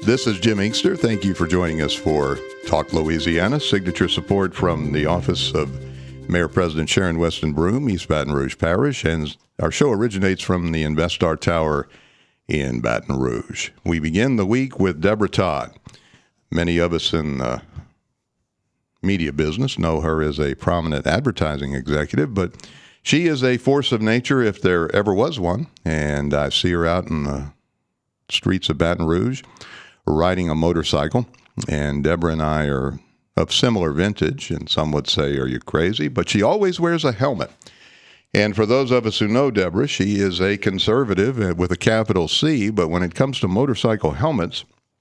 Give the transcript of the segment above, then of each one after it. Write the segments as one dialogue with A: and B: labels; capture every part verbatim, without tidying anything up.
A: This is Jim Inkster. Thank you for joining us for Talk Louisiana. Signature support from the Office of Mayor President Sharon Weston Broome, East Baton Rouge Parish, and our show originates from the InvestStar Tower in Baton Rouge. We begin the week with Deborah Todd. Many of us in the media business know her as a prominent advertising executive, but she is a force of nature if there ever was one, and I see her out in the streets of Baton Rouge riding a motorcycle, and Deborah and I are of similar vintage, and some would say, are you crazy? But she always wears a helmet. And for those of us who know Deborah, she is a conservative with a capital C, but when it comes to motorcycle helmets,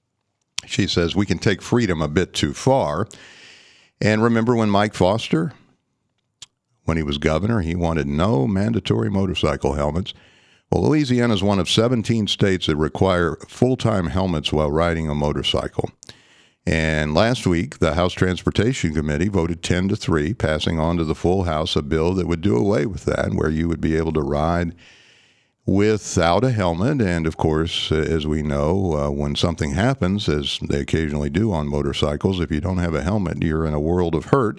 A: she says we can take freedom a bit too far. And remember when Mike Foster, when he was governor, he wanted no mandatory motorcycle helmets. Well, Louisiana is one of seventeen states that require full-time helmets while riding a motorcycle. And last week, the House Transportation Committee voted ten to three, passing on to the full House a bill that would do away with that, where you would be able to ride without a helmet. And, of course, as we know, uh, when something happens, as they occasionally do on motorcycles, if you don't have a helmet, you're in a world of hurt.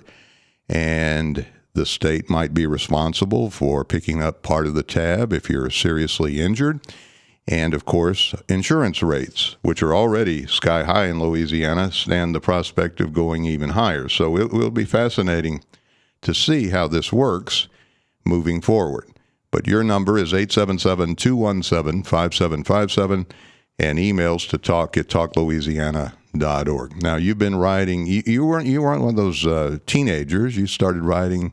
A: And the state might be responsible for picking up part of the tab if you're seriously injured. And, of course, insurance rates, which are already sky high in Louisiana, stand the prospect of going even higher. So it will be fascinating to see how this works moving forward. But your number is eight seven seven, two one seven, five seven five seven and emails to talk at talk louisiana dot org. Now, you've been riding, you, you weren't you weren't one of those uh, teenagers. You started riding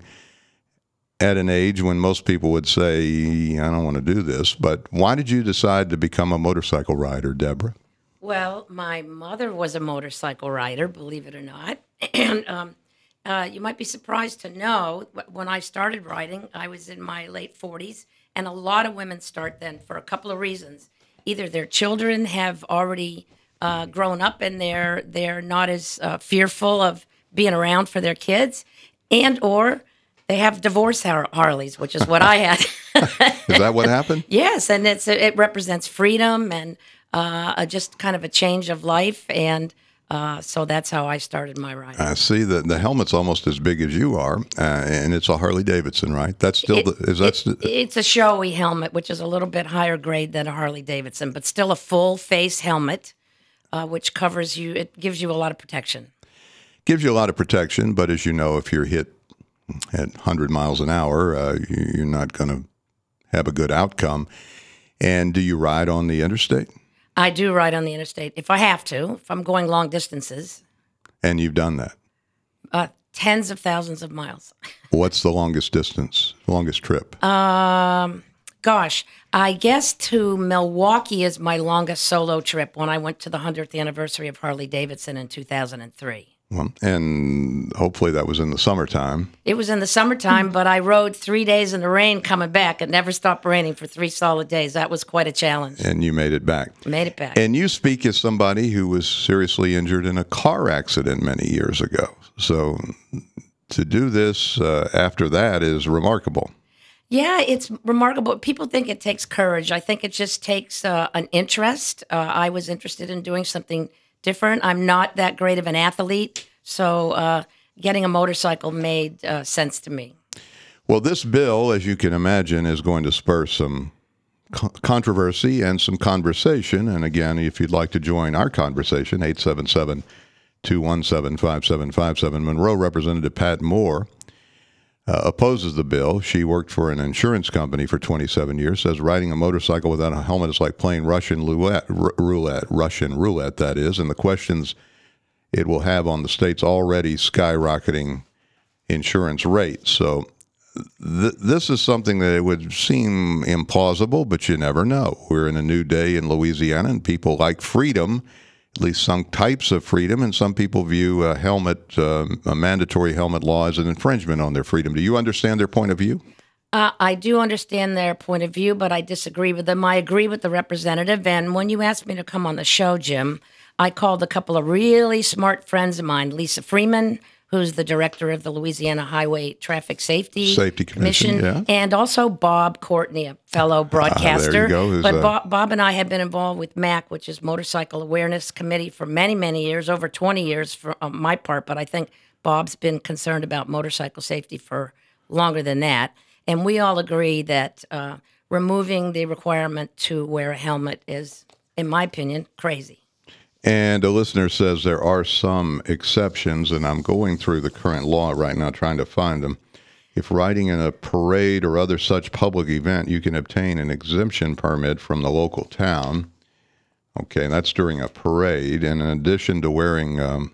A: at an age when most people would say, I don't want to do this. But why did you decide to become a motorcycle rider, Deborah?
B: Well, my mother was a motorcycle rider, believe it or not. And um, uh, you might be surprised to know, when I started riding, I was in my late forties, and a lot of women start then for a couple of reasons. Either their children have already uh, grown up and they're they're not as uh, fearful of being around for their kids, and or they have divorce Har- Harleys, which is what I had.
A: Is that what happened?
B: Yes, and it's it represents freedom and uh, a, just kind of a change of life, and uh, so that's how I started my riding.
A: I see that the helmet's almost as big as you are, uh, and it's a Harley Davidson, right? That's still
B: it,
A: the, is that?
B: It,
A: St-
B: it's a showy helmet, which is a little bit higher grade than a Harley Davidson, but still a full face helmet, uh, which covers you. It gives you a lot of protection.
A: Gives you a lot of protection, but as you know, if you're hit at one hundred miles an hour, uh, you're not going to have a good outcome. And do you ride on the interstate?
B: I do ride on the interstate if I have to, if I'm going long distances.
A: And you've done that?
B: Uh, tens of thousands of miles.
A: What's the longest distance, longest trip?
B: Um, gosh, I guess to Milwaukee is my longest solo trip when I went to the hundredth anniversary of Harley Davidson in two thousand three.
A: Well, and hopefully that was in the summertime.
B: It was in the summertime, but I rode three days in the rain coming back. It never stopped raining for three solid days. That was quite a challenge.
A: And you made it back.
B: Made it back.
A: And you speak as somebody who was seriously injured in a car accident many years ago. So to do this uh, after that is remarkable.
B: Yeah, it's remarkable. People think it takes courage. I think it just takes uh, an interest. Uh, I was interested in doing something different. I'm not that great of an athlete, so uh, getting a motorcycle made uh, sense to me.
A: Well, this bill, as you can imagine, is going to spur some co- controversy and some conversation. And again, if you'd like to join our conversation, eight seven seven, two one seven, five seven five seven. Monroe Representative Pat Moore uh, opposes the bill. She worked for an insurance company for twenty-seven years, says riding a motorcycle without a helmet is like playing Russian roulette, r- roulette, Russian roulette, that is, and the questions it will have on the state's already skyrocketing insurance rates. So th- this is something that it would seem implausible, but you never know. We're in a new day in Louisiana, and people like freedom, at least some types of freedom, and some people view a helmet, uh, a mandatory helmet law as an infringement on their freedom. Do you understand their point of view?
B: Uh, I do understand their point of view, but I disagree with them. I agree with the representative, and when you asked me to come on the show, Jim, I called a couple of really smart friends of mine, Lisa Freeman, who's the director of the Louisiana Highway Traffic Safety,
A: Safety Commission, yeah.
B: and also Bob Courtney, a fellow broadcaster.
A: Ah, there you go. Who's,
B: but
A: uh,
B: Bob, Bob and I have been involved with M A C, which is Motorcycle Awareness Committee, for many, many years, over twenty years for on my part. But I think Bob's been concerned about motorcycle safety for longer than that. And we all agree that uh, removing the requirement to wear a helmet is, in my opinion, crazy.
A: And a listener says there are some exceptions, and I'm going through the current law right now trying to find them. If riding in a parade or other such public event, you can obtain an exemption permit from the local town. Okay, that's during a parade. And in addition to wearing um,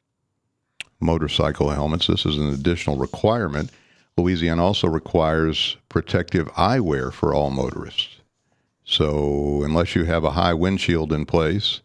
A: motorcycle helmets, this is an additional requirement. Louisiana also requires protective eyewear for all motorists. So unless you have a high windshield in place,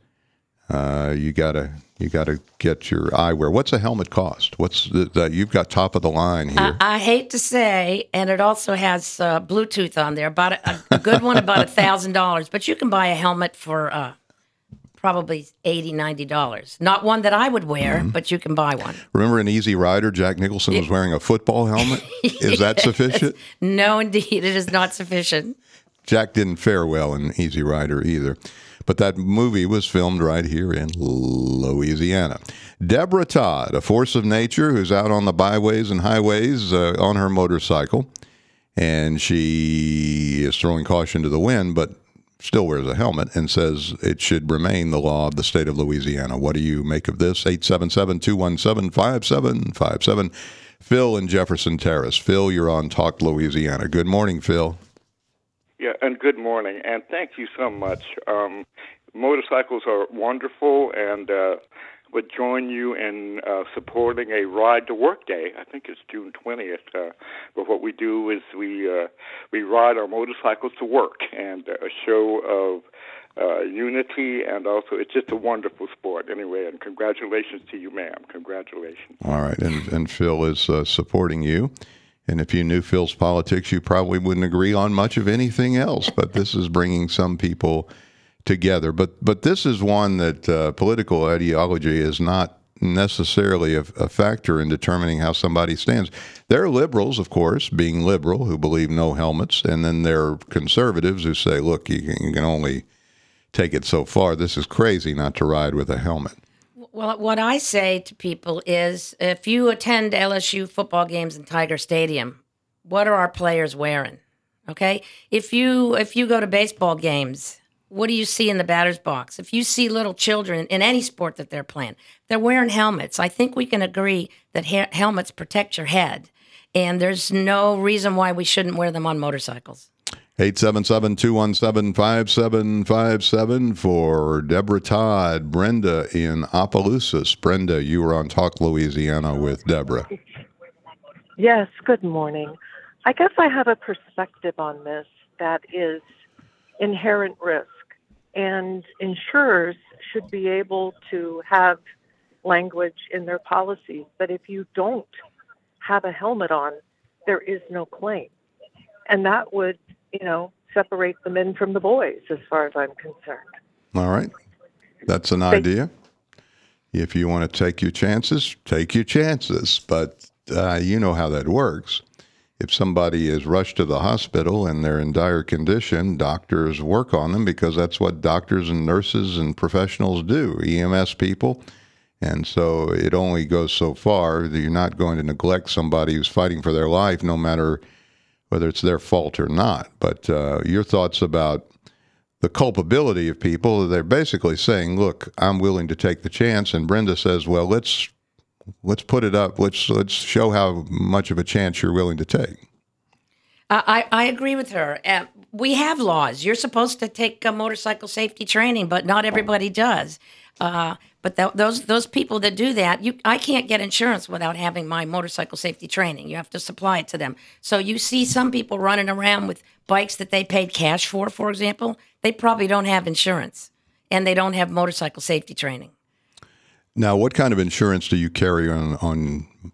A: Uh, you gotta you gotta get your eyewear. What's a helmet cost? What's the, the you've got top of the line here?
B: I, I hate to say, and it also has uh, Bluetooth on there. About a, a good one, about a thousand dollars. But you can buy a helmet for uh, probably eighty, ninety dollars. Not one that I would wear, mm-hmm. but you can buy one.
A: Remember in Easy Rider, Jack Nicholson was wearing a football helmet. Is that sufficient?
B: No, indeed, it is not sufficient.
A: Jack didn't fare well in Easy Rider either. But that movie was filmed right here in Louisiana. Deborah Todd, a force of nature who's out on the byways and highways uh, on her motorcycle. And she is throwing caution to the wind, but still wears a helmet and says it should remain the law of the state of Louisiana. What do you make of this? eight seven seven, two one seven, five seven five seven. Phil in Jefferson Terrace. Phil, you're on Talk Louisiana. Good morning, Phil.
C: Yeah, and good morning, and thank you so much. Um, motorcycles are wonderful, and uh, would join you in uh, supporting a Ride to Work Day. I think it's June twentieth. Uh, but what we do is we uh, we ride our motorcycles to work, and uh, a show of uh, unity, and also it's just a wonderful sport. Anyway, and congratulations to you, ma'am. Congratulations.
A: All right, and, and Phil is uh, supporting you. And if you knew Phil's politics, you probably wouldn't agree on much of anything else. But this is bringing some people together. But but this is one that uh, political ideology is not necessarily a, a factor in determining how somebody stands. There are liberals, of course, being liberal, who believe no helmets. And then there are conservatives who say, look, you can, you can only take it so far. This is crazy not to ride with a helmet.
B: Well, what I say to people is, if you attend L S U football games in Tiger Stadium, what are our players wearing? Okay, if you if you go to baseball games, what do you see in the batter's box? If you see little children in any sport that they're playing, they're wearing helmets. I think we can agree that ha- helmets protect your head, and there's no reason why we shouldn't wear them on motorcycles.
A: eight seven seven, two one seven, five seven five seven for Deborah Todd. Brenda in Opelousas. Brenda, you were on Talk Louisiana with Deborah.
D: Yes, good morning. I guess I have a perspective on this that is inherent risk, and insurers should be able to have language in their policies that if you don't have a helmet on, there is no claim. And that would, you know, separate the men from the boys, as far as I'm concerned.
A: All right. That's an idea. If you want to take your chances, take your chances. But uh, you know how that works. If somebody is rushed to the hospital and they're in dire condition, doctors work on them because that's what doctors and nurses and professionals do, E M S people. And so it only goes so far that you're not going to neglect somebody who's fighting for their life, no matter whether it's their fault or not. But uh, your thoughts about the culpability of people, they're basically saying, look, I'm willing to take the chance. And Brenda says, well, let's let's put it up. Let's let's show how much of a chance you're willing to take.
B: I, I agree with her. Uh, we have laws. You're supposed to take uh, motorcycle safety training, but not everybody does. Uh, but th- those those people that do that, you I can't get insurance without having my motorcycle safety training. You have to supply it to them. So you see some people running around with bikes that they paid cash for, for example. They probably don't have insurance, and they don't have motorcycle safety training.
A: Now, what kind of insurance do you carry on on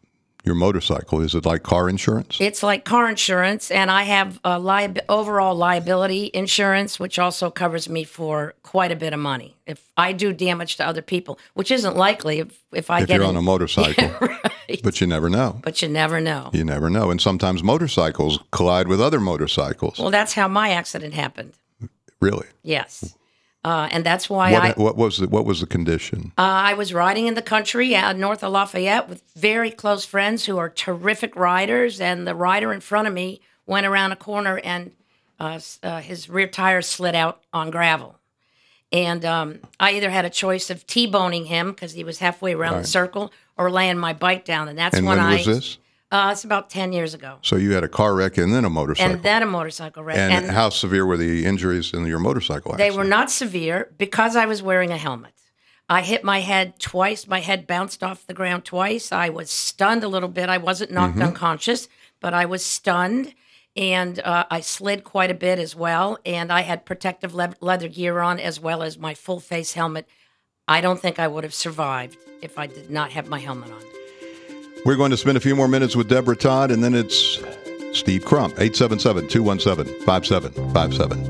A: your motorcycle? Is it like car insurance?
B: It's like car insurance, and I have uh, liab- overall liability insurance, which also covers me for quite a bit of money if I do damage to other people, which isn't likely if, if I
A: If
B: get
A: you're
B: in-
A: on a motorcycle.
B: Right.
A: But you never know.
B: But you never know.
A: You never know. And sometimes motorcycles collide with other motorcycles.
B: Well, that's how my accident happened.
A: Really?
B: Yes. Uh, and that's why
A: What,
B: I
A: what was the, what was the condition?
B: uh, I was riding in the country uh, north of Lafayette with very close friends who are terrific riders, and the rider in front of me went around a corner and uh, s- uh, his rear tire slid out on gravel. And um, I either had a choice of T-boning him because he was halfway around the circle, or laying my bike down. And that's
A: And
B: when,
A: when
B: I.
A: was this?
B: Uh, it's about ten years ago.
A: So you had a car wreck and then a motorcycle.
B: And then a motorcycle wreck.
A: And how severe were the injuries in your motorcycle
B: They
A: accident?
B: were not severe because I was wearing a helmet. I hit my head twice. My head bounced off the ground twice. I was stunned a little bit. I wasn't knocked
A: Mm-hmm.
B: unconscious, but I was stunned. And uh, I slid quite a bit as well. And I had protective le- leather gear on as well as my full face helmet. I don't think I would have survived if I did not have my helmet on.
A: We're going to spend a few more minutes with Deborah Todd, and then it's Steve Crump, eight seven seven, two one seven, five seven five seven.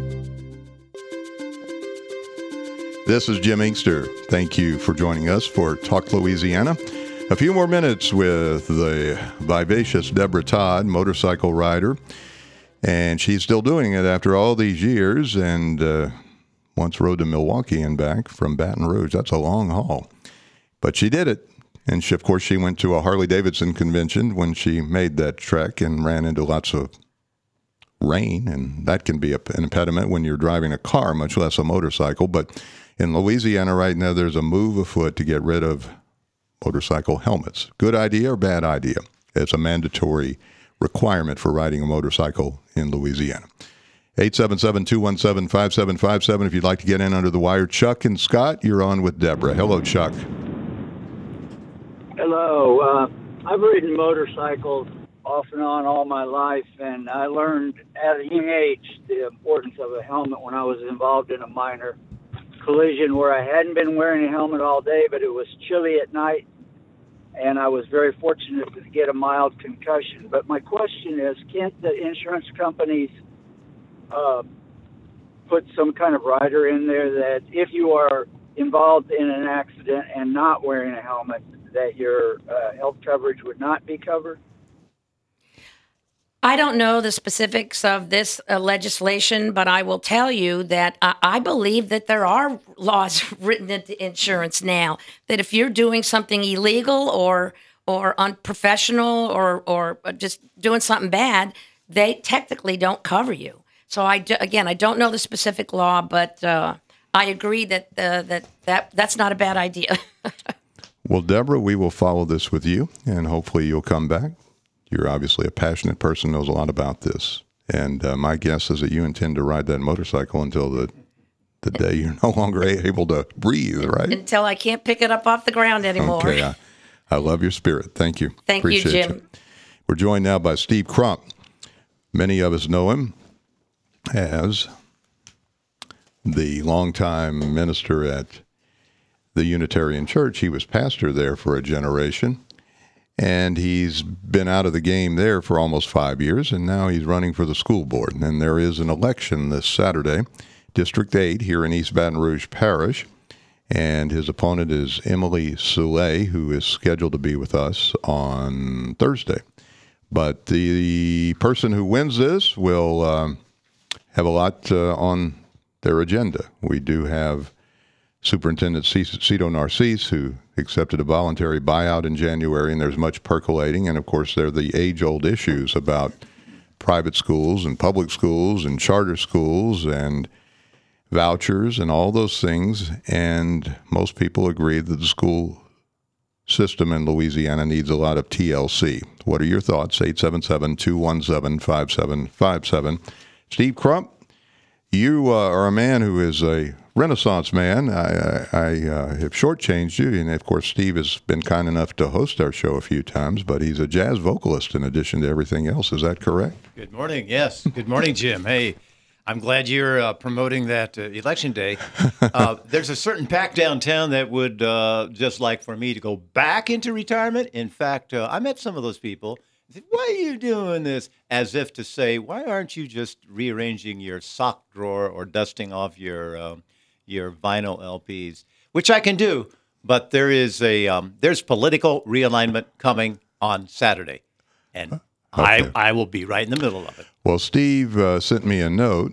A: This is Jim Inkster. Thank you for joining us for Talk Louisiana. A few more minutes with the vivacious Deborah Todd, motorcycle rider, and she's still doing it after all these years, and uh, once rode to Milwaukee and back from Baton Rouge. That's a long haul, but she did it. And she, of course, she went to a Harley-Davidson convention when she made that trek and ran into lots of rain, and that can be a, an impediment when you're driving a car, much less a motorcycle. But in Louisiana right now, there's a move afoot to get rid of motorcycle helmets. Good idea or bad idea? It's a mandatory requirement for riding a motorcycle in Louisiana. eight seven seven, two one seven, five seven five seven if you'd like to get in under the wire. Chuck and Scott, you're on with Deborah. Hello, Chuck.
E: Hello. Uh, I've ridden motorcycles off and on all my life, and I learned at a young age the importance of a helmet when I was involved in a minor collision where I hadn't been wearing a helmet all day, but it was chilly at night, and I was very fortunate to get a mild concussion. But my question is, can't the insurance companies uh, put some kind of rider in there that if you are involved in an accident and not wearing a helmet, that your uh, health coverage would not be covered?
B: I don't know the specifics of this uh, legislation, but I will tell you that I, I believe that there are laws written into insurance now that if you're doing something illegal or or unprofessional or or just doing something bad, they technically don't cover you. So I do, again, I don't know the specific law, but uh, I agree that uh, that that that's not a bad idea.
A: Well, Deborah, we will follow this with you, and hopefully you'll come back. You're obviously a passionate person, knows a lot about this. And uh, my guess is that you intend to ride that motorcycle until the the day you're no longer able to breathe, right?
B: Until I can't pick it up off the ground anymore.
A: Okay, I, I love your spirit. Thank you.
B: Thank you,
A: Appreciate
B: Jim.
A: We're joined now by Steve Crump. Many of us know him as the longtime minister at the Unitarian Church. He was pastor there for a generation, and he's been out of the game there for almost five years, and now he's running for the school board. And there is an election this Saturday, District eight here in East Baton Rouge Parish, and his opponent is Emily Soule, who is scheduled to be with us on Thursday. But the person who wins this will um, have a lot uh, on their agenda. We do have Superintendent Cito Narcisse, who accepted a voluntary buyout in January, and there's much percolating. And, of course, there are the age-old issues about private schools and public schools and charter schools and vouchers and all those things. And most people agree that the school system in Louisiana needs a lot of T L C. What are your thoughts? eight seven seven, two one seven, five seven five seven. Steve Crump, you uh, are a man who is a Renaissance man. I, I, I uh, have shortchanged you, and of course, Steve has been kind enough to host our show a few times, but he's a jazz vocalist in addition to everything else. Is that correct?
F: Good morning. Yes. Good morning, Jim. Hey, I'm glad you're uh, promoting that uh, election day. Uh, there's a certain PAC downtown that would uh, just like for me to go back into retirement. In fact, uh, I met some of those people. I said, why are you doing this? As if to say, why aren't you just rearranging your sock drawer or dusting off your um, your vinyl L Ps, which I can do. But there is a um, there's political realignment coming on Saturday, and
A: Okay.
F: I I will be right in the middle of it.
A: Well, Steve uh, sent me a note.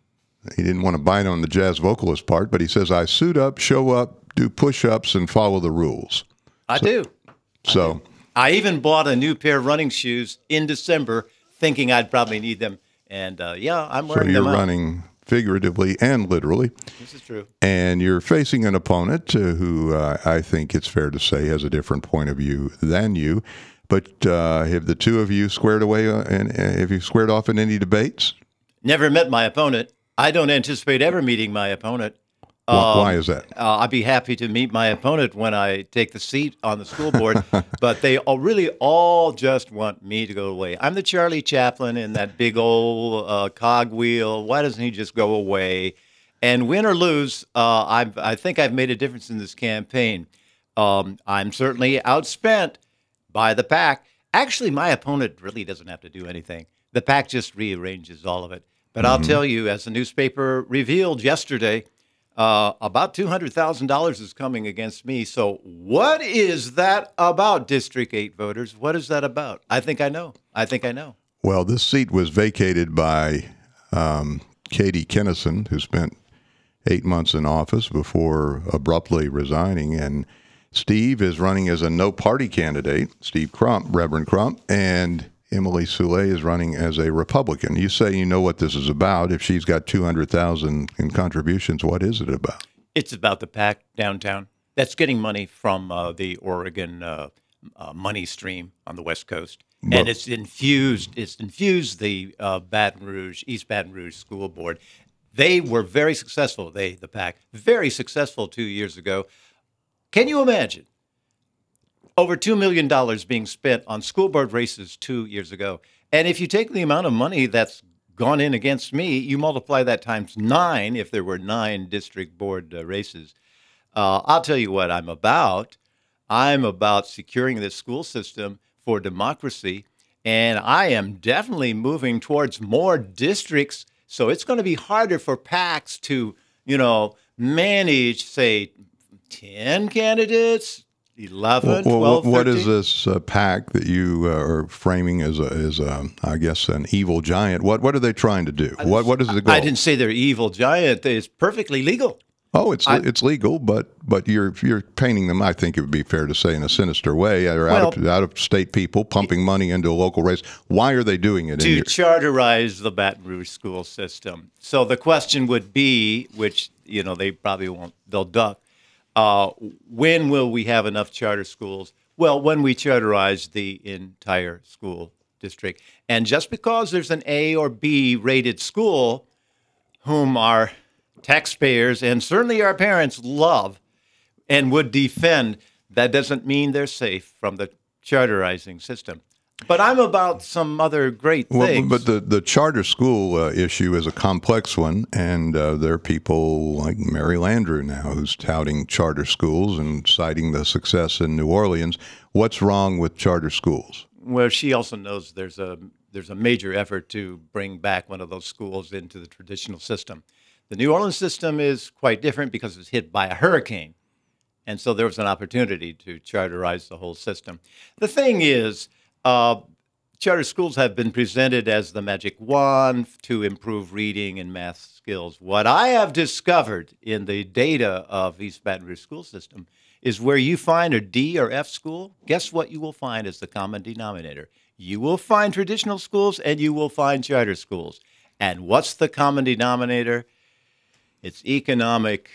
A: He didn't want to bite on the jazz vocalist part, but he says, I suit up, show up, do push-ups, and follow the rules.
F: I do.
A: So,
F: I even bought a new pair of running shoes in December, thinking I'd probably need them. And uh, yeah, I'm
A: so
F: wearing
A: you're
F: them out.
A: running figuratively and literally,
F: This is true.
A: and you're facing an opponent uh, who uh, I think it's fair to say has a different point of view than you. But uh, have the two of you squared away, uh, and uh, have you squared off in any debates?
F: Never met my opponent. I don't anticipate ever meeting my opponent.
A: Why,
F: Um,
A: why is that?
F: Uh, I'd be happy to meet my opponent when I take the seat on the school board, but they all really all just want me to go away. I'm the Charlie Chaplin in that big old uh, cogwheel. Why doesn't he just go away? And win or lose, uh, I've, I think I've made a difference in this campaign. Um, I'm certainly outspent by the PAC. Actually, my opponent really doesn't have to do anything. The PAC just rearranges all of it. But I'll tell you, as the newspaper revealed yesterday, uh, about two hundred thousand dollars is coming against me. So what is that about, District eight voters? What is that about? I think I know. I think I know.
A: Well, this seat was vacated by um, Katie Kennison, who spent eight months in office before abruptly resigning. And Steve is running as a no-party candidate, Steve Crump, Reverend Crump, and Emily Soule is running as a Republican. You say you know what this is about. If she's got two hundred thousand dollars in contributions, what is it about?
F: It's about the PAC downtown that's getting money from uh, the Oregon uh, uh, money stream on the West Coast.
A: Well-
F: and it's infused, it's infused the uh, Baton Rouge, East Baton Rouge School Board. They were very successful, they, the PAC, very successful two years ago. Can you imagine over two million dollars being spent on school board races two years ago? And if you take the amount of money that's gone in against me, you multiply that times nine if there were nine district board uh, races. Uh, I'll tell you what I'm about. I'm about securing this school system for democracy, and I am definitely moving towards more districts. So it's going to be harder for PACs to, you know, manage, say, ten candidates, eleven,
A: Well,
F: twelve,
A: what is
F: thirteen.
A: this uh, PAC that you uh, are framing as a, as a, I guess, an evil giant? What what are they trying to do? What what is the goal?
F: I didn't say they're evil giant. It's perfectly legal.
A: Oh, it's
F: I-
A: it's legal, but but you're you're painting them. I think it would be fair to say in a sinister way. They're out of
F: Well-
A: out of state people pumping money into a local race. Why are they doing it?
F: To
A: in your,
F: charterize the Baton Rouge school system. So the question would be, which you know they probably won't, they'll duck. Uh, when will we have enough charter schools? Well, when we charterize the entire school district. And just because there's an A or B rated school, whom our taxpayers and certainly our parents love and would defend, that doesn't mean they're safe from the charterizing system. But I'm about some other great
A: well,
F: things.
A: but the, the charter school uh, issue is a complex one, and uh, there are people like Mary Landrieu now who's touting charter schools and citing the success in New Orleans. What's wrong with charter schools?
F: Well, she also knows there's a there's a major effort to bring back one of those schools into the traditional system. The New Orleans system is quite different because it was hit by a hurricane, and so there was an opportunity to charterize the whole system. The thing is, uh, charter schools have been presented as the magic wand to improve reading and math skills. What I have discovered in the data of East Baton Rouge school system is where you find a D or F school, guess what you will find as the common denominator? You will find traditional schools and you will find charter schools. And what's the common denominator? It's economic.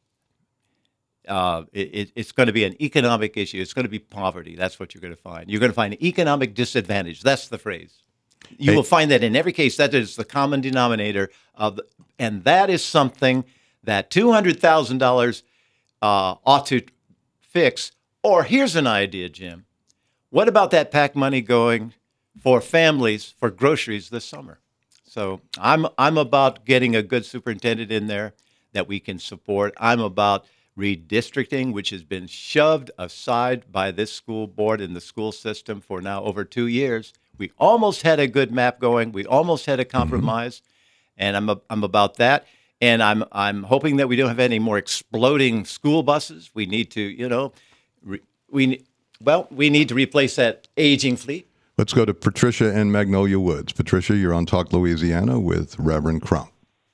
F: Uh, it, it's going to be an economic issue. It's going to be poverty. That's what you're going to find. You're going to find economic disadvantage. That's the phrase. You
A: Hey.
F: will find that in every case. That is the common denominator of, the, and that is something that two hundred thousand dollars uh, ought to fix. Or here's an idea, Jim. What about that PAC money going for families for groceries this summer? So I'm I'm about getting a good superintendent in there that we can support. I'm about redistricting, which has been shoved aside by this school board and the school system for now over two years. We almost had a good map going. We almost had a compromise, and I'm a, I'm about that. And I'm I'm hoping that we don't have any more exploding school buses. We need to, you know, re, we well we need to replace that aging fleet.
A: Let's go to Patricia in Magnolia Woods. Patricia, you're on Talk Louisiana with Reverend Crump.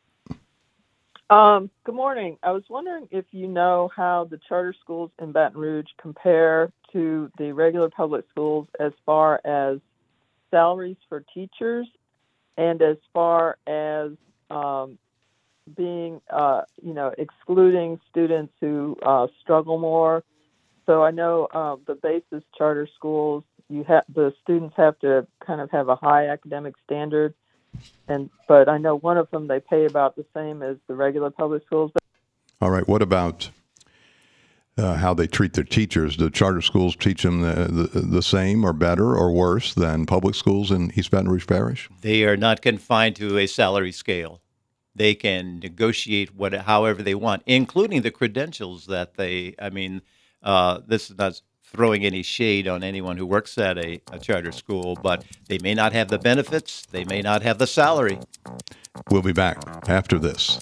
G: Um, good morning. I was wondering if you know how the charter schools in Baton Rouge compare to the regular public schools as far as salaries for teachers and as far as um, being, uh, you know, excluding students who uh, struggle more. So I know uh, the basis charter schools, you have the students have to kind of have a high academic standard, and but I know one of them they pay about the same as the regular public schools.
A: All right. What about uh, how they treat their teachers? Do charter schools teach them the, the, the same or better or worse than public schools in East Baton Rouge Parish?
F: They are not confined to a salary scale. They can negotiate what, however they want, including the credentials that they. I mean, uh, this is not throwing any shade on anyone who works at a, a charter school, but they may not have the benefits. They may not have the salary.
A: We'll be back after this.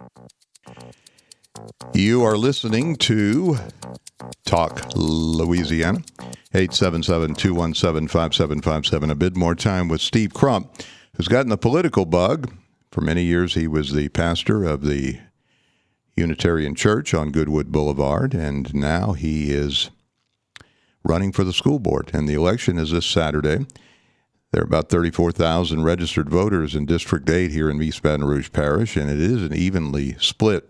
A: You are listening to Talk Louisiana, eight seven seven, two one seven, five seven five seven. A bit more time with Steve Crump, who's gotten the political bug. For many years, he was the pastor of the Unitarian Church on Goodwood Boulevard, and now he is running for the school board. And the election is this Saturday. There are about thirty-four thousand registered voters in District eight here in East Baton Rouge Parish, and it is an evenly split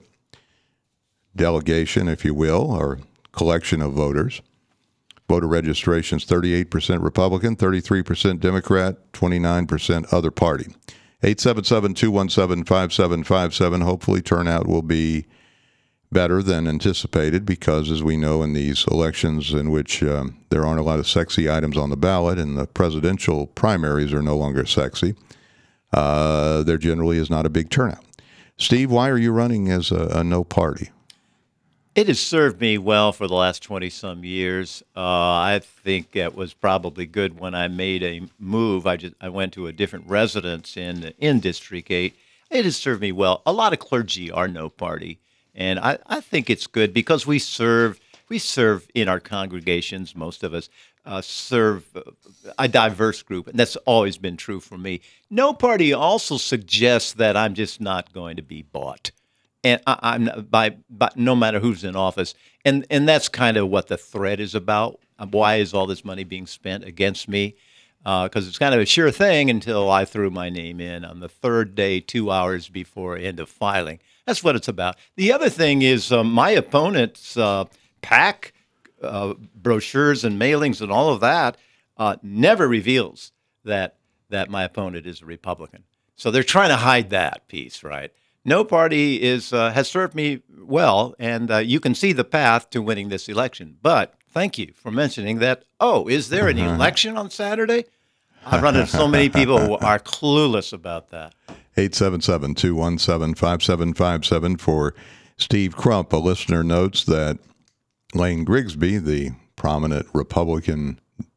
A: delegation, if you will, or collection of voters. Voter registration is thirty-eight percent Republican, thirty-three percent Democrat, twenty-nine percent other party. eight seven seven, two one seven, five seven five seven. Hopefully turnout will be better than anticipated because, as we know, in these elections in which um, there aren't a lot of sexy items on the ballot and the presidential primaries are no longer sexy, uh, there generally is not a big turnout. Steve, why are you running as a, a no party?
F: It has served me well for the last twenty-some years. Uh, I think it was probably good when I made a move. I just I went to a different residence in in District eight. It has served me well. A lot of clergy are no party. And I, I think it's good because we serve we serve in our congregations, most of us uh, serve a diverse group, and that's always been true for me. No party also suggests that I'm just not going to be bought, and I, I'm by, by no matter who's in office, and and that's kind of what the thread is about. Why is all this money being spent against me? Because uh, it's kind of a sure thing until I threw my name in on the third day, two hours before end of filing. That's what it's about. The other thing is uh, my opponent's uh, PAC uh, brochures and mailings and all of that uh, never reveals that that my opponent is a Republican. So they're trying to hide that piece, right? No party is uh, has served me well, and uh, you can see the path to winning this election. But thank you for mentioning that. Oh, is there an election on Saturday? I've run into so many people who are clueless about that.
A: eight seven seven, two one seven, five seven five seven for Steve Crump. A listener notes that Lane Grigsby, the prominent Republican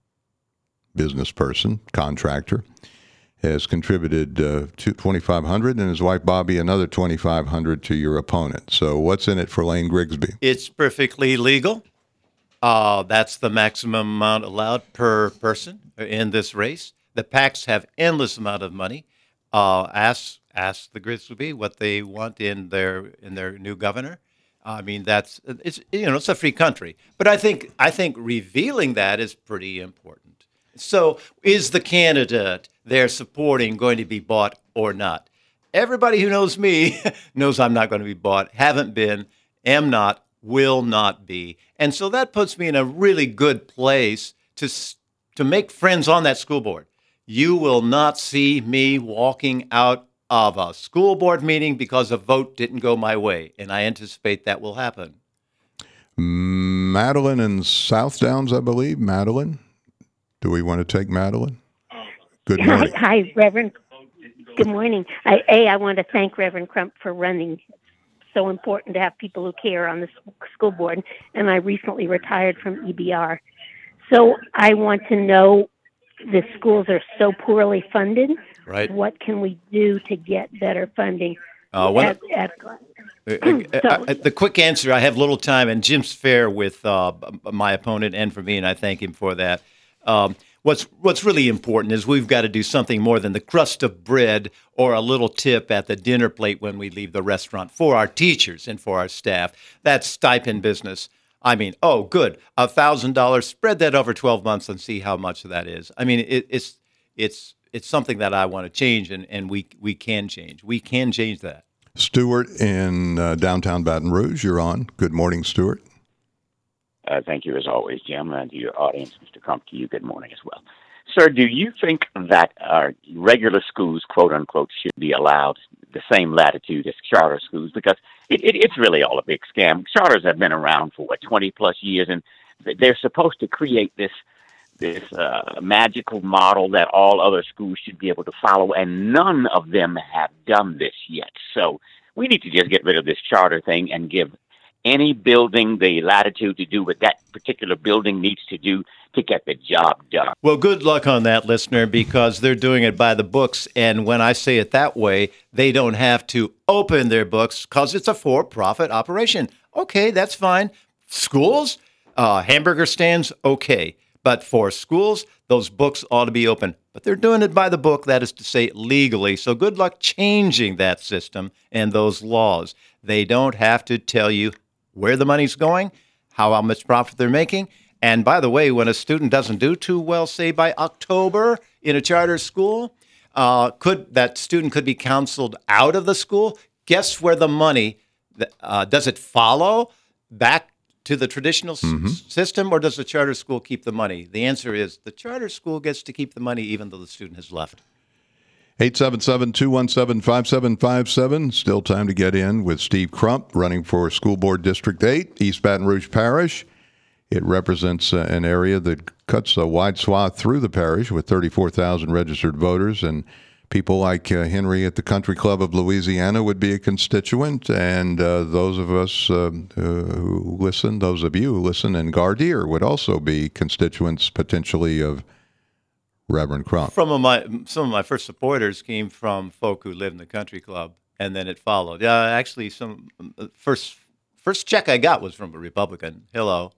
A: business person, contractor, has contributed uh, twenty-five hundred dollars and his wife Bobby another twenty-five hundred dollars to your opponent. So what's in it for Lane Grigsby?
F: It's perfectly legal. Uh, that's the maximum amount allowed per person in this race. The PACs have endless amount of money. Uh, ask ask the Grigsby what they want in their in their new governor. I mean, that's it's you know it's a free country, but I think I think revealing that is pretty important. So, is the candidate they're supporting going to be bought or not? Everybody who knows me knows I'm not going to be bought. Haven't been, am not, will not be, and so that puts me in a really good place to to make friends on that school board. You will not see me walking out of a school board meeting because a vote didn't go my way, and I anticipate that will happen.
A: Madeline and South Downs, I believe. Madeline, do we want to take Madeline? Good morning.
H: Hi, hi, Reverend. Good morning. I, A, I want to thank Reverend Crump for running. It's so important to have people who care on the s- school board, and I recently retired from E B R. So I want to know, the schools are so poorly funded.
F: Right.
H: What can we do to get better funding?
F: Uh, one,
H: at, at,
F: Uh, uh,
H: so,
F: uh, the quick answer, I have little time, and Jim's fair with uh, my opponent and for me, and I thank him for that. Um, what's what's really important is we've got to do something more than the crust of bread or a little tip at the dinner plate when we leave the restaurant for our teachers and for our staff. That's stipend business. I mean, oh, good, a thousand dollars. Spread that over twelve months and see how much that is. I mean, it, it's it's it's something that I want to change, and, and we we can change. We can change that.
A: Stuart in uh, downtown Baton Rouge, you're on. Good morning, Stuart.
I: Uh, thank you, as always, Jim, and to your audience, Mister Crump, to you, good morning as well. Sir, do you think that our regular schools, quote unquote, should be allowed the same latitude as charter schools? Because it, it, it's really all a big scam. Charters have been around for, what, twenty plus years, and they're supposed to create this this uh, magical model that all other schools should be able to follow, and none of them have done this yet. So we need to just get rid of this charter thing and give any building the latitude to do what that particular building needs to do to get the job done.
F: Well, good luck on that, listener, because they're doing it by the books. And when I say it that way, they don't have to open their books because it's a for-profit operation. Okay, that's fine. Schools, uh, hamburger stands, okay. But for schools, those books ought to be open. But they're doing it by the book, that is to say, legally. So good luck changing that system and those laws. They don't have to tell you where the money's going, how much profit they're making. And by the way, when a student doesn't do too well, say by October in a charter school, uh, could that student could be counseled out of the school. Guess where the money, uh, does it follow back to the traditional mm-hmm. s- system, or does the charter school keep the money? The answer is the charter school gets to keep the money even though the student has left.
A: eight seven seven, two one seven, five seven five seven. Still time to get in with Steve Crump, running for School Board District eight, East Baton Rouge Parish. It represents uh, an area that cuts a wide swath through the parish with thirty-four thousand registered voters, and people like uh, Henry at the Country Club of Louisiana would be a constituent, and uh, those of us uh, who listen, those of you who listen in Gardier would also be constituents potentially of Reverend Crump.
F: From my, some of my first supporters came from folk who lived in the Country Club, and then it followed. Yeah, uh, actually, some first first check I got was from a Republican. Hello.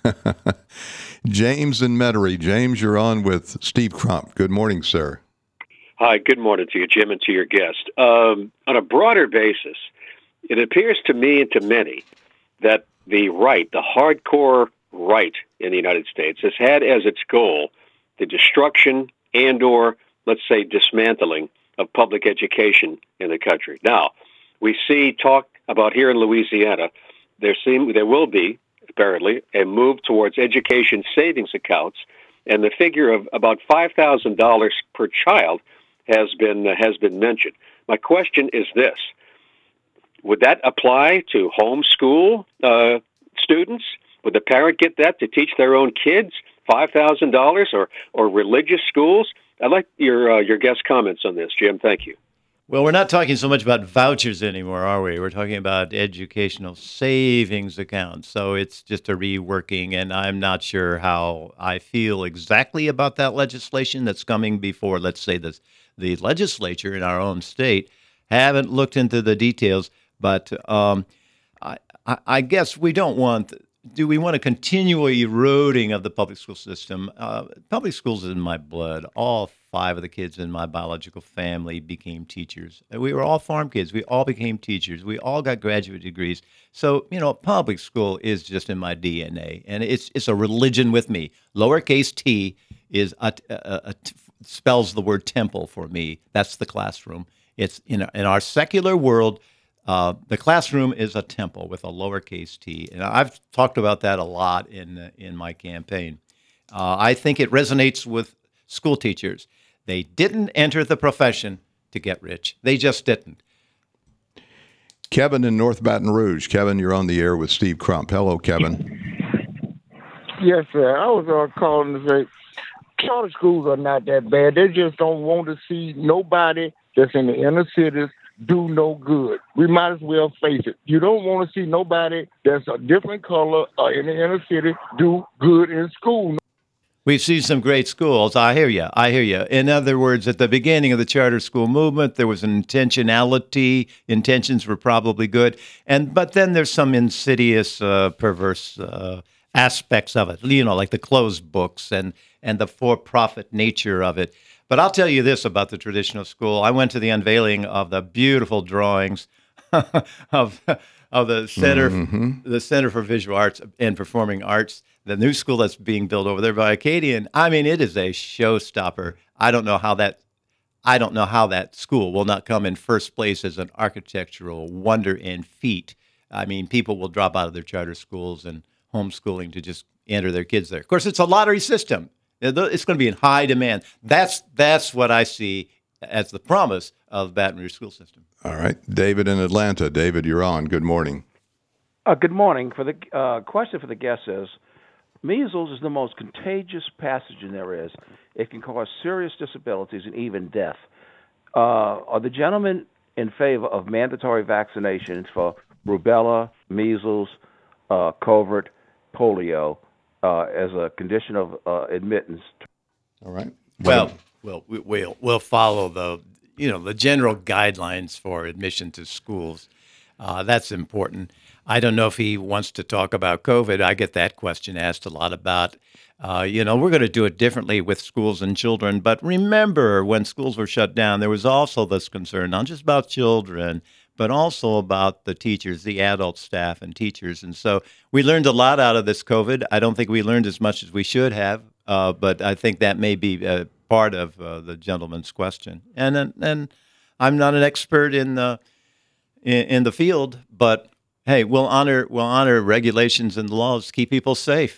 A: James in Metairie. James, you're on with Steve Crump. Good morning, sir.
J: Hi, good morning to you, Jim, and to your guest. Um, on a broader basis, it appears to me and to many that the right, the hardcore right in the United States, has had as its goal the destruction and or, let's say, dismantling of public education in the country. Now, we see talk about here in Louisiana, there seem there will be, apparently, a move towards education savings accounts, and the figure of about five thousand dollars per child has been uh, has been mentioned. My question is this: would that apply to homeschool uh, students? Would the parent get that to teach their own kids five thousand dollars, or or religious schools? I'd like your uh, your guest comments on this, Jim. Thank you.
F: Well, we're not talking so much about vouchers anymore, are we? We're talking about educational savings accounts. So it's just a reworking, and I'm not sure how I feel exactly about that legislation that's coming before, let's say, this, the legislature in our own state. Haven't looked into the details, but um, I, I, I guess we don't want... Do we want a continual eroding of the public school system? Uh, public schools is in my blood. All five of the kids in my biological family became teachers. We were all farm kids. We all became teachers. We all got graduate degrees. So, you know, public school is just in my D N A, and it's it's a religion with me. Lowercase t is a, a, a, a spells the word temple for me. That's the classroom. It's in in our secular world. Uh, the classroom is a temple with a lowercase t, and I've talked about that a lot in uh, in my campaign. Uh, I think it resonates with school teachers. They didn't enter the profession to get rich. They just didn't.
A: Kevin in North Baton Rouge. Kevin, you're on the air with Steve Crump. Hello, Kevin.
K: Yes, sir. I was uh, calling to say charter schools are not that bad. They just don't want to see nobody that's in the inner cities do no good. We might as well face it. You don't want to see nobody that's a different color or in the inner city do good in school.
F: We've seen some great schools. I hear you. I hear you. In other words, at the beginning of the charter school movement, there was an intentionality. Intentions were probably good, and but then there's some insidious, uh, perverse uh, aspects of it. You know, like the closed books and and the for-profit nature of it. But I'll tell you this about the traditional school. I went to the unveiling of the beautiful drawings of of the Center
A: Mm-hmm.
F: the Center for Visual Arts and Performing Arts, the new school that's being built over there by Acadian. I mean, it is a showstopper. I don't know how that I don't know how that school will not come in first place as an architectural wonder and feat. I mean, people will drop out of their charter schools and homeschooling to just enter their kids there. Of course, it's a lottery system. It's going to be in high demand. That's that's what I see as the promise of Baton Rouge school system.
A: All right. David in Atlanta. David, you're on. Good morning.
L: Uh, good morning. For the uh, question for the guest is, measles is the most contagious pathogen there is. It can cause serious disabilities and even death. Uh, are the gentlemen in favor of mandatory vaccinations for rubella, measles, uh, covert, polio uh, as a condition of uh, admittance?
A: All right.
F: Well, well, we- we'll we'll follow the you know the general guidelines for admission to schools. Uh, that's important. I don't know if he wants to talk about COVID. I get that question asked a lot about. Uh, you know, we're going to do it differently with schools and children. But remember, when schools were shut down, there was also this concern, not just about children, but also about the teachers, the adult staff and teachers. And so we learned a lot out of this COVID. I don't think we learned as much as we should have, uh, but I think that may be uh, part of uh, the gentleman's question. And then- and I'm not an expert in the in, in the field, but hey, we'll honor we'll honor regulations and laws, keep people safe.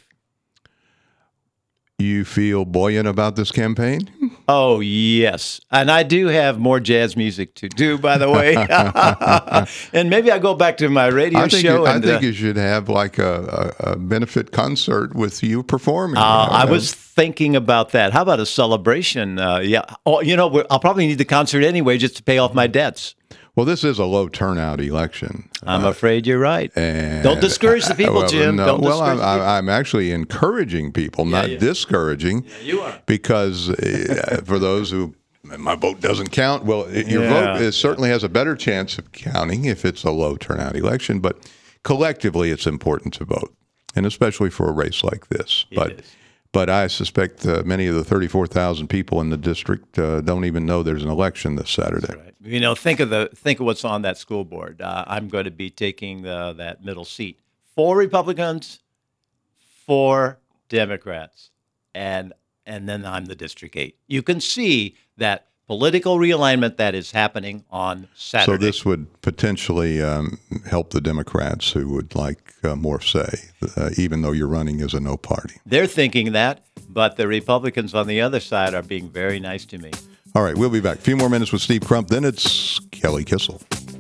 A: You feel buoyant about this campaign?
F: Oh, yes. And I do have more jazz music to do, by the way. And maybe I go back to my radio
A: I think,
F: show.
A: you, I
F: and,
A: think
F: uh,
A: you should have like a, a, a benefit concert with you performing.
F: uh,
A: You know,
F: I was thinking about that. How about a celebration? Uh, yeah. Oh, you know, we're- I'll probably need the concert anyway just to pay off my debts.
A: Well, this is a low turnout election.
F: I'm afraid you're right.
A: And
F: Don't discourage the people,
A: well,
F: Jim.
A: No,
F: Don't
A: well,
F: discourage
A: I'm,
F: the people.
A: I'm actually encouraging people, not
F: yeah.
A: discouraging.
F: you are.
A: Because uh, for those who, my vote doesn't count, well, your
F: Yeah,
A: vote is, certainly has a better chance of counting if it's a low turnout election. But collectively, it's important to vote, and especially for a race like this.
F: It
A: but
F: is.
A: but I suspect uh, many of the thirty-four thousand people in the district uh, don't even know there's an election this Saturday.
F: Right. You know, think of the think of what's on that school board. Uh, I'm going to be taking the, that middle seat. Four Republicans, four Democrats, and and then I'm the District Eight. You can see that political realignment that is happening on Saturday.
A: So this would potentially um, help the Democrats who would like uh, more say, uh, even though you're running as a no party.
F: They're thinking that, but the Republicans on the other side are being very nice to me.
A: All right, we'll be back. A few more minutes with Steve Crump, then it's Kelly Kissel.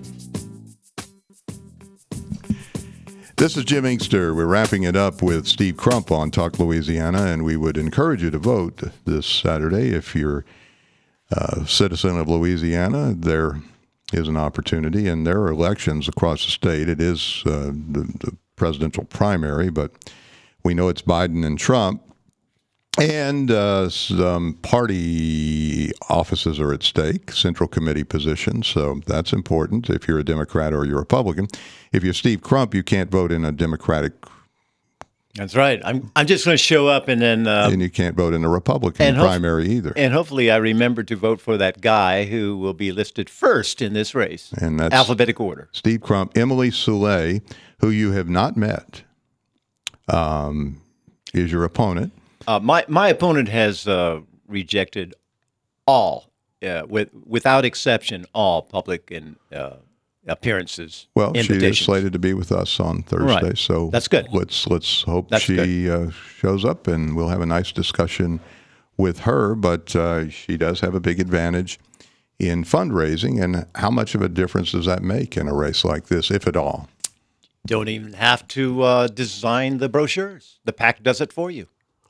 A: This is Jim Inkster. We're wrapping it up with Steve Crump on Talk Louisiana, and we would encourage you to vote this Saturday. If you're a citizen of Louisiana, there is an opportunity, and there are elections across the state. It is uh, the, the presidential primary, but we know it's Biden and Trump. And uh, some party offices are at stake, central committee positions, so that's important if you're a Democrat or you're a Republican. If you're Steve Crump, you can't vote in a Democratic,
F: That's right. I'm I'm just going to show up and then uh,
A: and you can't vote in a Republican
F: and hope-
A: primary either.
F: and hopefully I remember to vote for that guy who will be listed first in this race.
A: And that's
F: Alphabetic order.
A: Steve Crump. Emily Soule, who you have not met, um, is your opponent.
F: Uh, my my opponent has uh, rejected all, uh, with without exception, all public and uh, appearances.
A: Well, she is
F: invitations.
A: slated to be with us on Thursday,
F: Right.
A: so
F: That's good.
A: Let's let's hope
F: That's
A: she uh, shows up, and we'll have a nice discussion with her. But uh, she does have a big advantage in fundraising, and how much of a difference does that make in a race like this, if at all?
F: Don't even have to uh, design the brochures. The PAC does it for you.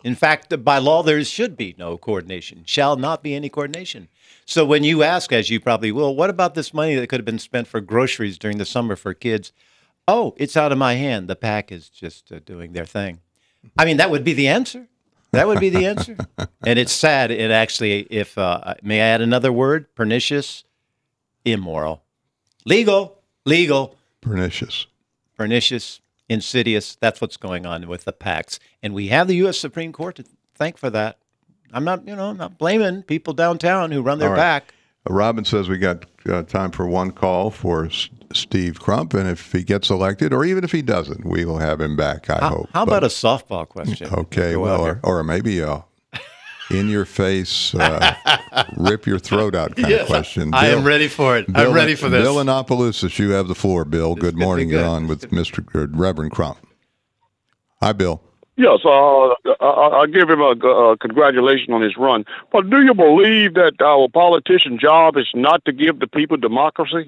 F: In fact, by law, there should be no coordination, shall not be any coordination. So when you ask, as you probably will, what about this money that could have been spent for groceries during the summer for kids? Oh, it's out of my hand. The PAC is just uh, doing their thing. I mean, that would be the answer. That would be the answer. And it's sad. It actually, if, uh, may I add another word? Pernicious, immoral. Legal, legal.
A: Pernicious.
F: Pernicious, insidious. That's what's going on with the PACs. And we have the U S Supreme Court to thank for that. I'm not, you know, I'm not blaming people downtown who run their
A: All right.
F: PAC.
A: Uh, Robin says we got uh, time for one call for S- Steve Crump, and if he gets elected, or even if he doesn't, we will have him back, I
F: How,
A: hope.
F: how
A: But-
F: about a softball question?
A: Okay,
F: Go
A: well,
F: out
A: or,
F: here.
A: or maybe a in-your-face, uh, rip-your-throat-out kind
F: Yes,
A: of question.
F: I am ready for it. I'm
A: Bill,
F: ready for this.
A: Bill in Opelousas, you have the floor, Bill. Good
F: gonna be
A: morning. You're
F: good.
A: on with Mister or Reverend Crump. Hi, Bill.
M: Yes, uh, I, I give him a uh, congratulations on his run. But do you believe that our politician job is not to give the people democracy?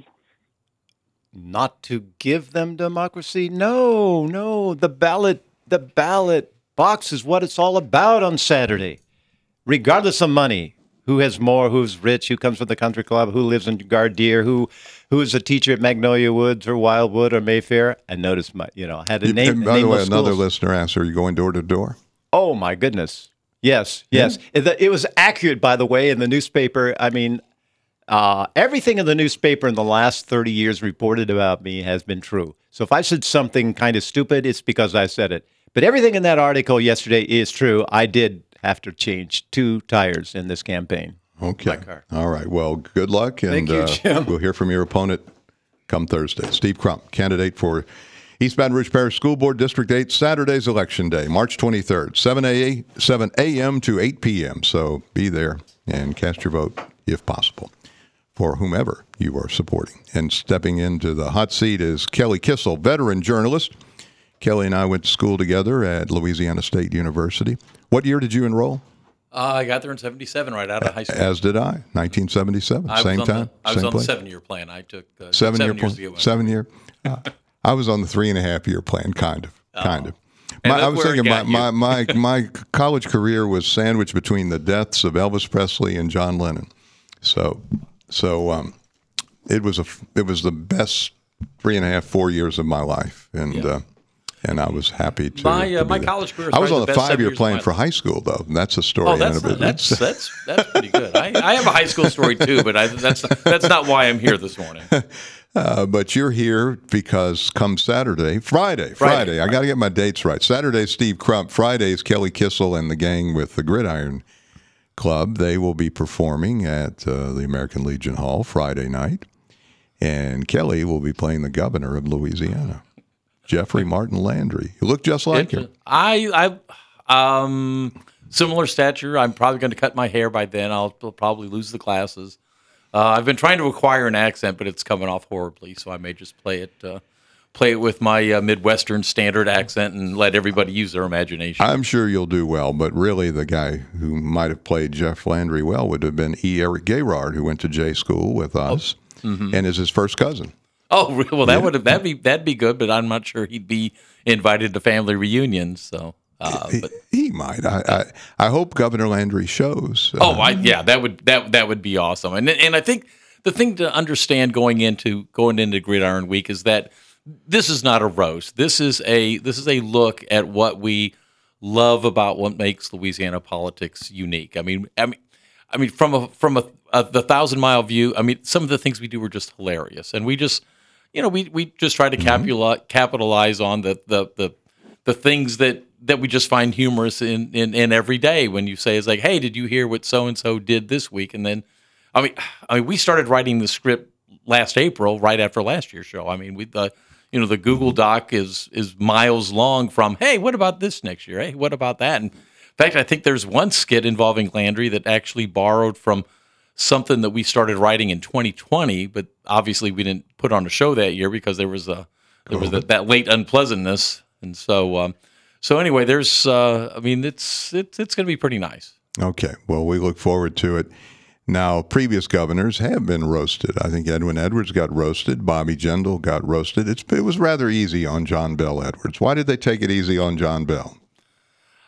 F: Not to give them democracy? No, no. The ballot, the ballot box is what it's all about on Saturday. Regardless of money, who has more, who's rich, who comes from the country club, who lives in Gardier, who who is a teacher at Magnolia Woods or Wildwood or Mayfair. I noticed my, you know, I had to
A: You-
F: name.
A: and by
F: name
A: the way,
F: those
A: another
F: schools.
A: listener asked, are you going door to door?
F: Oh my goodness. Yes, yes. It, it was accurate, by the way, in the newspaper. I mean, uh, everything in the newspaper in the last thirty years reported about me has been true. So if I said something kind of stupid, it's because I said it. But everything in that article yesterday is true. I did have to change two tires in this campaign.
A: Okay. All right. Well, good luck, and
F: Thank you,
A: uh,
F: Jim.
A: we'll hear from your opponent come Thursday. Steve Crump, candidate for East Baton Rouge Parish School Board District eight, Saturday's Election Day, March twenty-third, seven a.m. to eight p.m. So be there and cast your vote, if possible, for whomever you are supporting. And stepping into the hot seat is Kelly Kissel, veteran journalist. Kelly and I went to school together at Louisiana State University. What year did you enroll?
N: Uh, I got there in seventy-seven, right out of high school.
A: As did I, nineteen seventy-seven,
N: I
A: same
N: was on
A: time,
N: The, I was
A: same
N: on
A: place.
N: the seven-year plan. I took uh,
A: Seven,
N: seven
A: year
N: years
A: plan.
N: to get one.
A: Seven year. Uh, I was on the three and a half year plan, kind of, kind of.
N: And
A: My, I
N: look
A: was
N: where it
A: thinking my,
N: got
A: my,
N: you.
A: my my college career was sandwiched between the deaths of Elvis Presley and John Lennon. So so um, it was a it was the best three and a half four years of my life, and uh, and I was happy to.
N: My, uh,
A: to be
N: my
A: there.
N: college career is
A: I was
N: probably
A: on
N: the
A: the
N: best seven
A: five year
N: years of
A: plan
N: my
A: for high school, though. And that's a story.
N: Oh,
A: in
N: that's
A: and of
N: that's
A: itself.
N: that's that's pretty good. I, I have a high school story too, but I, that's that's not why I'm here this morning.
A: Uh, but you're here because come Saturday, Friday, Friday,
N: Friday.
A: I got to get my dates right. Saturday's Steve Crump. Friday's Kelly Kissel and the gang with the Gridiron Club. They will be performing at uh, the American Legion Hall Friday night. And Kelly will be playing the governor of Louisiana, Jeffrey Martin Landry. You look just like him.
N: I I um similar stature. I'm probably going to cut my hair by then. I'll probably lose the glasses. Uh, I've been trying to acquire an accent, but it's coming off horribly. So I may just play it uh, play it with my uh, Midwestern standard accent and let everybody use their imagination.
A: I'm sure you'll do well, but really the guy who might have played Jeff Landry well would have been E. Eric Gayrard, who went to J school with us
N: mhm.
A: and is his first cousin.
N: Oh, re- well, that
A: Yeah.
N: would that'd be that'd be good, but I'm not sure he'd be invited to family reunions. So, uh, but
A: He might. I, I I hope Governor Landry shows. Uh,
N: oh, I, yeah, that would that that would be awesome. And and I think the thing to understand going into going into Gridiron Week is that this is not a roast. This is a this is a look at what we love about what makes Louisiana politics unique. I mean, I mean, I mean, from a from a, a the thousand mile view. I mean, some of the things we do are just hilarious, and we just. You know, we, we just try to capitalize, capitalize on the, the the the things that, that we just find humorous in, in, in every day. When you say it's like, hey, did you hear what so and so did this week? And then, I mean, I mean, we started writing the script last April, right after last year's show. I mean, we the you know the Google Doc is is miles long from hey, what about this next year? Hey, what about that? And in fact, I think there's one skit involving Landry that actually borrowed from something that we started writing in twenty twenty, but obviously we didn't put on a show that year because there was a there was that, that late unpleasantness, and so um, so anyway, there's uh, I mean it's it's it's going to be pretty nice.
A: Okay. Well, we look forward to it. Now, previous governors have been roasted. I think Edwin Edwards got roasted. Bobby Jindal got roasted. It's, it was rather easy on John Bell Edwards. Why did they take it easy on John Bell?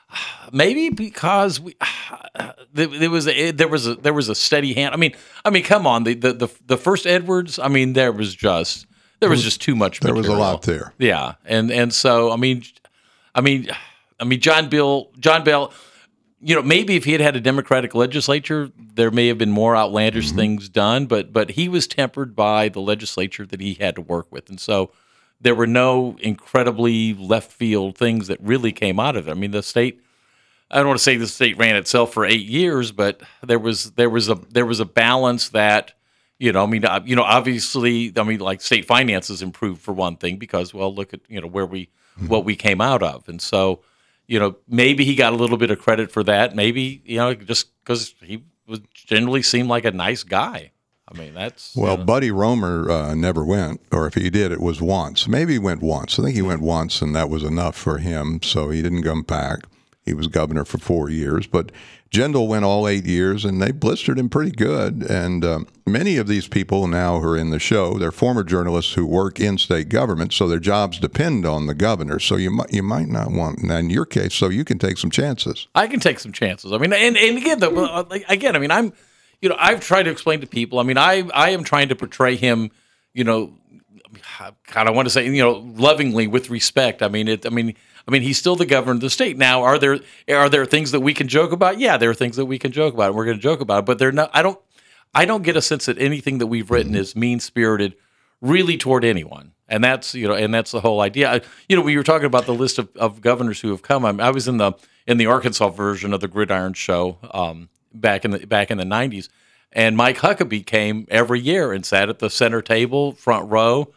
N: maybe because we there, there was a, there was a there was a steady hand. I mean, I mean, come on, the the the, the first Edwards. I mean, there was just there was just too much.
A: There
N: material.
A: was a lot there.
N: Yeah, and and so I mean, I mean, I mean, John Bill, John Bell. You know, maybe if he had had a Democratic legislature, there may have been more outlandish
A: Mm-hmm.
N: things done. But but he was tempered by the legislature that he had to work with, and so there were no incredibly left field things that really came out of it. I mean, the state. I don't want to say the state ran itself for eight years, but there was there was a there was a balance that. You know, I mean, uh, you know, obviously, I mean, like state finances improved for one thing because, well, look at you know where we what we came out of, and so. You know, maybe he got a little bit of credit for that. Maybe, you know, just because he was generally seemed like a nice guy. I mean, that's
A: Well,
N: you know.
A: Buddy Romer uh, never went, or if he did, it was once. Maybe he went once. I think he went once, and that was enough for him, so he didn't come back. He was governor for four years. But Jindal went all eight years, and they blistered him pretty good. And um, many of these people now who are in the show, they're former journalists who work in state government, so their jobs depend on the governor. So you might you might not want, and in your case, so you can take some chances.
N: I can take some chances. I mean, and, and again, the, well, like, again, I mean, I'm, you know, I've tried to explain to people. I mean, I I am trying to portray him, you know, God, I want to say, you know, lovingly with respect. I mean, it. I mean. I mean, he's still the governor of the state. Now, are there are there things that we can joke about? Yeah, there are things that we can joke about, and we're going to joke about it. But they're not. I don't. I don't get a sense that anything that we've written is mean spirited, really toward anyone. And that's you know, and that's the whole idea. I, you know, we were talking about the list of, of governors who have come. I, mean, I was in the in the Arkansas version of the Gridiron Show um, back in the back in the nineties, and Mike Huckabee came every year and sat at the center table, front row.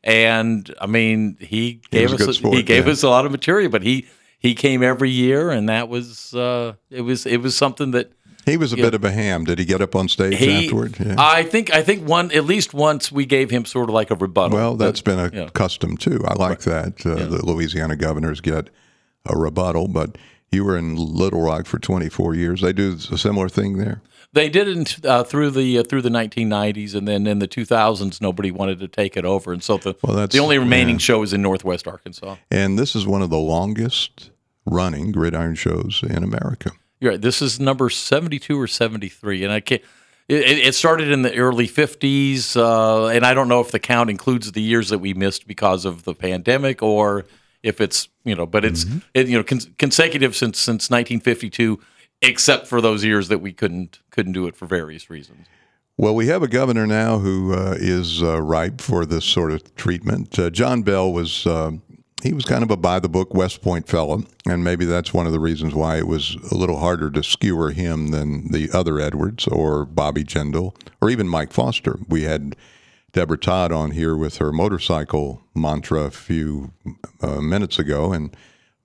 N: And I mean, he gave
A: was a
N: us
A: good
N: a,
A: sport,
N: he gave
A: yeah.
N: us a lot of material, but he he came every year, and that was uh, it was it was something that
A: He was a
N: you
A: bit
N: know,
A: of a ham. Did he get up on stage
N: he.
A: afterward? Yeah.
N: I think I think one at least once we gave him sort of like a rebuttal.
A: Well, that's been a
N: yeah.
A: custom too. I like that. Uh,
N: Yeah.
A: The Louisiana governors get a rebuttal, but you were in Little Rock for twenty-four years. They do a similar thing there.
N: They did it uh, through the uh, through the nineteen nineties, and then in the two thousands, nobody wanted to take it over, and so the
A: Well, that's-
N: the only remaining
A: yeah.
N: show is in Northwest Arkansas.
A: And this is one of the longest running gridiron shows in America.
N: You're right. This is number seventy-two or seventy-three, and I can't. It, it started in the early fifties, uh, and I don't know if the count includes the years that we missed because of the pandemic, or if it's you know, but it's
A: Mm-hmm.
N: it, you know cons- consecutive since since nineteen fifty-two, except for those years that we couldn't couldn't do it for various reasons.
A: Well, we have a governor now who uh, is uh, ripe for this sort of treatment. Uh, John Bell was uh, he was kind of a by-the-book West Point fellow, and maybe that's one of the reasons why it was a little harder to skewer him than the other Edwards or Bobby Jindal or even Mike Foster. We had Deborah Todd on here with her motorcycle mantra a few uh, minutes ago, and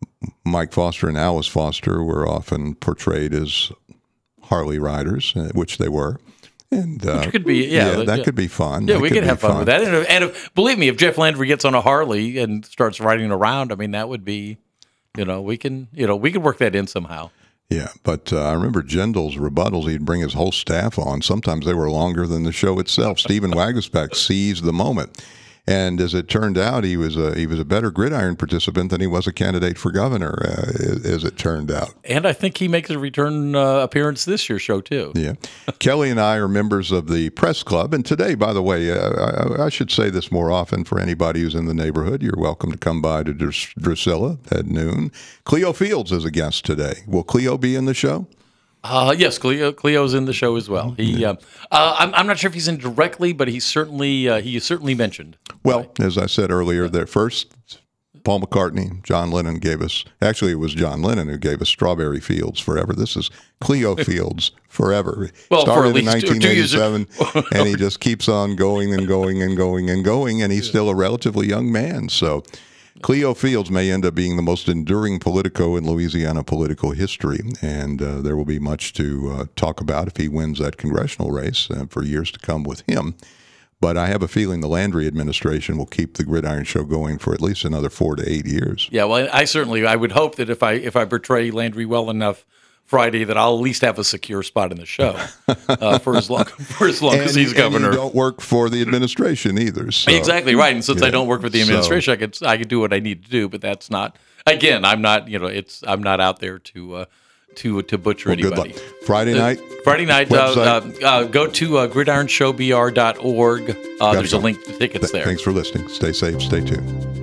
A: Mike Foster and Alice Foster were often portrayed as Harley riders, uh, which they were. And uh,
N: Which could be, yeah,
A: that
N: yeah.
A: could be fun.
N: Yeah,
A: That
N: we
A: could
N: could
A: be
N: have fun, with that. And, if, and if, believe me, if Jeff Landry gets on a Harley and starts riding around, I mean, that would be, you know, we can, you know, we could work that in somehow.
A: Yeah, but uh, I remember Jindal's rebuttals. He'd bring his whole staff on. Sometimes they were longer than the show itself. Stephen Waguespack seized the moment. And as it turned out, he was a he was a better gridiron participant than he was a candidate for governor, uh, as it turned out.
N: And I think he makes a return uh, appearance this year's show, too.
A: Yeah. Kelly and I are members of the press club. And today, by the way, uh, I, I should say this more often for anybody who's in the neighborhood. You're welcome to come by to Dr- Drusilla at noon. Cleo Fields is a guest today. Will Cleo be in the show?
N: Uh, yes, Cleo, Cleo's in the show as well. He, uh, uh, I'm, I'm not sure if he's in directly, but he's certainly uh, he is certainly mentioned.
A: Well, as I said earlier, that first Paul McCartney, John Lennon gave us, actually it was John Lennon who gave us Strawberry Fields Forever. This is Cleo Fields Forever.
N: Well, for
A: Started
N: at
A: in
N: least two-
A: nineteen
N: two years-
A: eighty-seven, and he just keeps on going and going and going and going, and he's still a relatively young man. So Cleo Fields may end up being the most enduring politico in Louisiana political history, and uh, there will be much to uh, talk about if he wins that congressional race uh, for years to come with him. But I have a feeling the Landry administration will keep the Gridiron Show going for at least another four to eight years.
N: Yeah, well, I certainly I would hope that if I if I portray Landry well enough Friday that I'll at least have a secure spot in the show uh, for as long for as long
A: and,
N: as he's
A: and
N: governor.
A: you don't work for the administration either. So.
N: Exactly right. And since
A: yeah.
N: I don't work for the administration, so. I could I could do what I need to do. But that's not. Again, I'm not. You know, it's I'm not out there to. Uh, to to butcher
A: well,
N: anybody.
A: Good luck. Friday night?
N: Uh, Friday night, uh, uh, uh, go to uh, gridiron show b r dot org. Uh, there's a link to tickets
A: Th-
N: there.
A: Thanks for listening. Stay safe. Stay tuned.